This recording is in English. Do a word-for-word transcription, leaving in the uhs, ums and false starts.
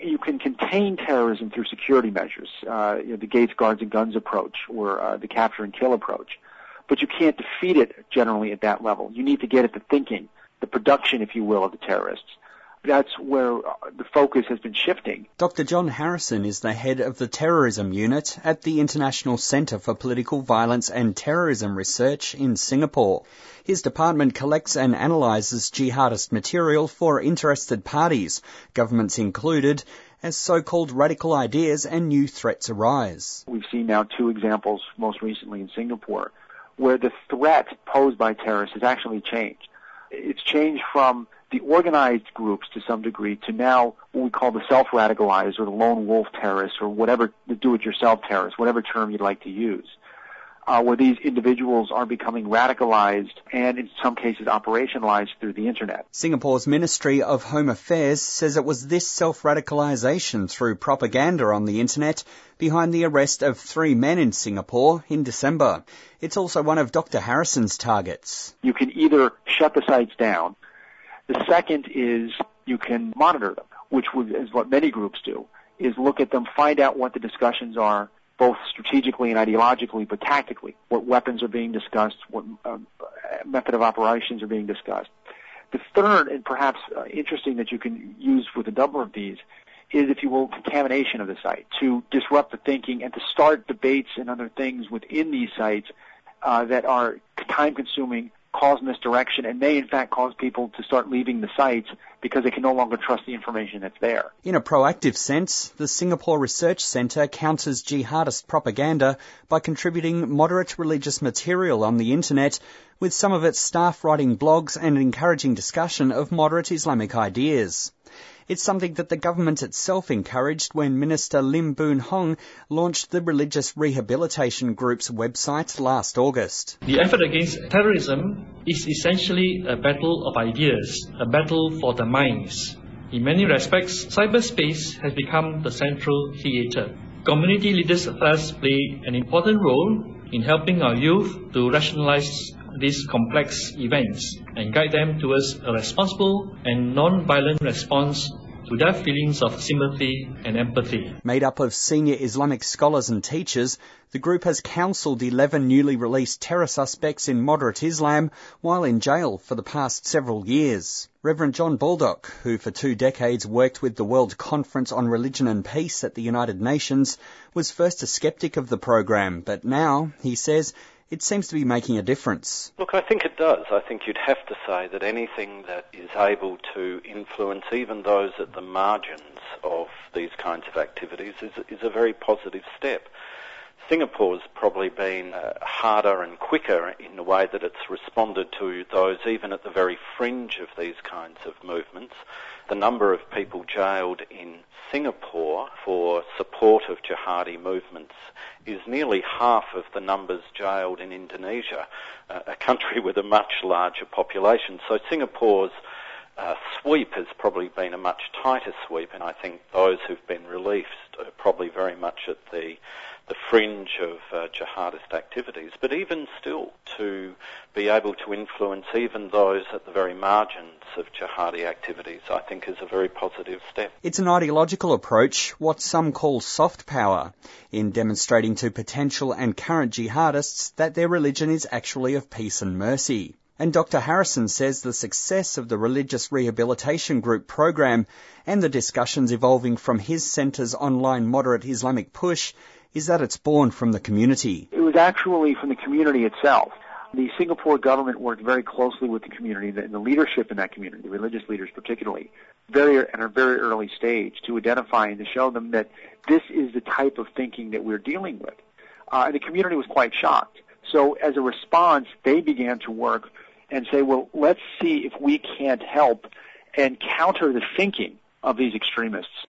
You can contain terrorism through security measures, uh, you know, the Gates Guards and Guns approach, or uh, the capture and kill approach. But you can't defeat it generally at that level. You need to get at the thinking, the production, if you will, of the terrorists. That's where the focus has been shifting. Doctor John Harrison is the head of the Terrorism Unit at the International Centre for Political Violence and Terrorism Research in Singapore. His department collects and analyses jihadist material for interested parties, governments included, as so-called radical ideas and new threats arise. We've seen now two examples, most recently in Singapore, where the threat posed by terrorists has actually changed. It's changed from the organized groups to some degree to now what we call the self-radicalized or the lone wolf terrorists or whatever, the do-it-yourself terrorists, whatever term you'd like to use, uh, where these individuals are becoming radicalized and in some cases operationalized through the internet. Singapore's Ministry of Home Affairs says it was this self-radicalization through propaganda on the internet behind the arrest of three men in Singapore in December. It's also one of Doctor Harrison's targets. You can either shut the sites down. The second is you can monitor them, which is what many groups do, is look at them, find out what the discussions are, both strategically and ideologically, but tactically, what weapons are being discussed, what uh, method of operations are being discussed. The third, and perhaps uh, interesting that you can use with a number of these, is, if you will, contamination of the site, to disrupt the thinking and to start debates and other things within these sites uh, that are time-consuming, cause misdirection, and may in fact cause people to start leaving the sites because they can no longer trust the information that's there. In a proactive sense, the Singapore Research Centre counters jihadist propaganda by contributing moderate religious material on the internet, with some of its staff writing blogs and encouraging discussion of moderate Islamic ideas. It's something that the government itself encouraged when Minister Lim Boon Hong launched the Religious Rehabilitation Group's website last August. The effort against terrorism is essentially a battle of ideas, a battle for the minds. In many respects, cyberspace has become the central theatre. Community leaders thus play an important role in helping our youth to rationalize these complex events and guide them towards a responsible and non-violent response to their feelings of sympathy and empathy. Made up of senior Islamic scholars and teachers, the group has counselled eleven newly released terror suspects in moderate Islam while in jail for the past several years. Reverend John Baldock, who for two decades worked with the World Conference on Religion and Peace at the United Nations, was first a sceptic of the program, but now, he says, it seems to be making a difference. Look, I think it does. I think you'd have to say that anything that is able to influence even those at the margins of these kinds of activities is, is a very positive step. Singapore's probably been uh, harder and quicker in the way that it's responded to those even at the very fringe of these kinds of movements. The number of people jailed in Singapore for support of jihadi movements is nearly half of the numbers jailed in Indonesia, uh, a country with a much larger population. So Singapore's uh, sweep has probably been a much tighter sweep, and I think those who've been released are probably very much at the the fringe of uh, jihadist activities. But even still, to be able to influence even those at the very margins of jihadi activities, I think is a very positive step. It's an ideological approach, what some call soft power, in demonstrating to potential and current jihadists that their religion is actually of peace and mercy. And Doctor Harrison says the success of the Religious Rehabilitation Group program and the discussions evolving from his centre's online moderate Islamic push is that it's born from the community. It was actually from the community itself. The Singapore government worked very closely with the community and the leadership in that community, the religious leaders particularly, very at a very early stage to identify and to show them that this is the type of thinking that we're dealing with. Uh, and the community was quite shocked. So as a response, they began to work and say, well, let's see if we can't help and counter the thinking of these extremists.